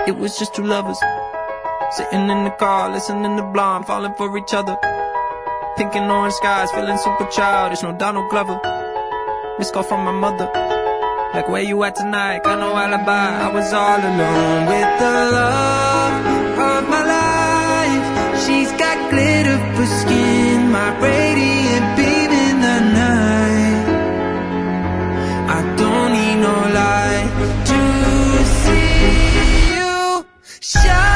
It was just two lovers sitting in the car, listening to Blonde, falling for each other. Pink and orange skies, feeling super childish. No Donald Glover. Missed call from my mother, like, where you at tonight? Got no alibi. I was all alone with the love of my life. She's got glitter for skin, my radiant beam in the night. I don't need no light to see you shine.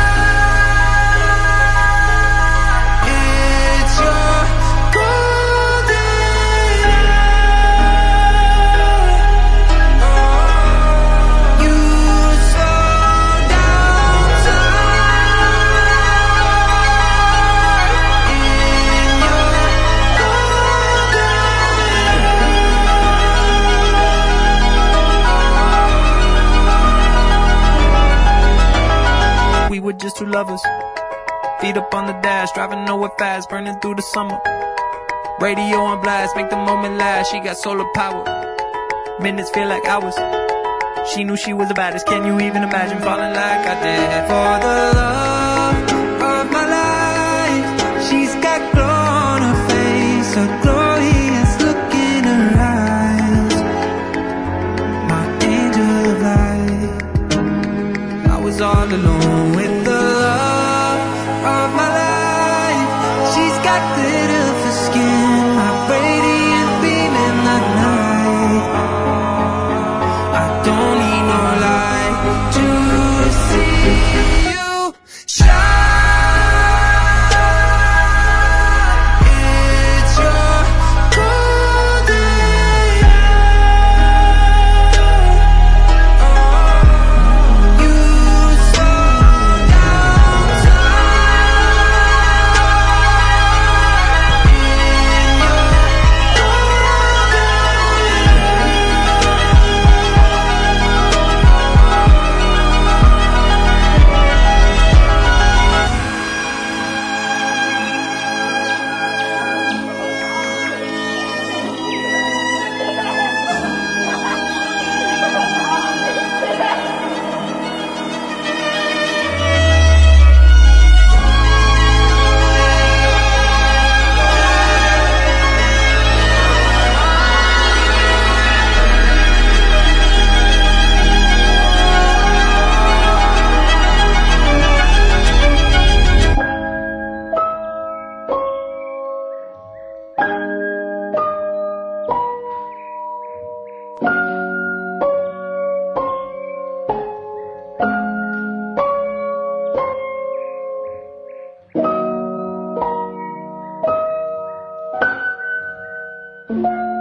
We were just two lovers, feet up on the dash, driving nowhere fast, burning through the summer. Radio on blast, make the moment last. She got solar power, minutes feel like hours. She knew she was the baddest. Can you even imagine falling like I did for the love of my life? She's got glow on her face, a glorious look in her eyes. My angel of light. I was all alone with the love of my life. She's got glitter for skin, my radiant beam in the night. I don't need no light to see you shine. It's your golden hour. You slow down thank you.